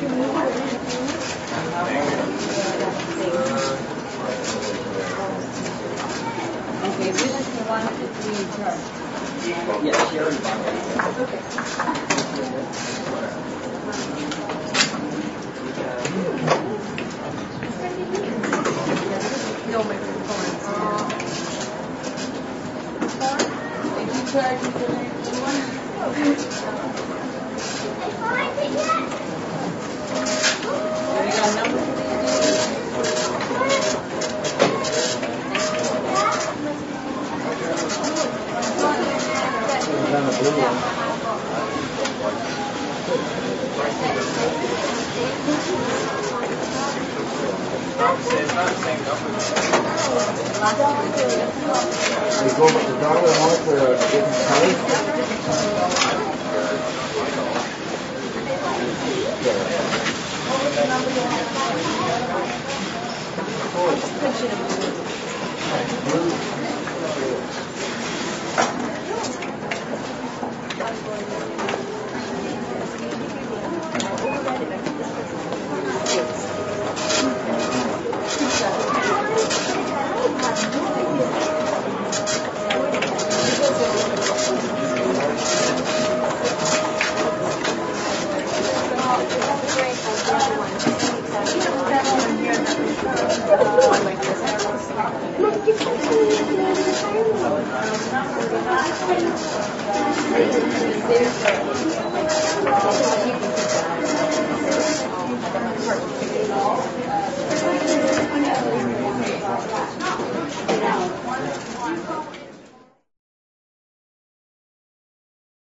Okay, which one did we charge? Yeah, she already bought it. Okay. No microphones. Did you charge me for one? We got a number for You go with the dollar amount for different colors?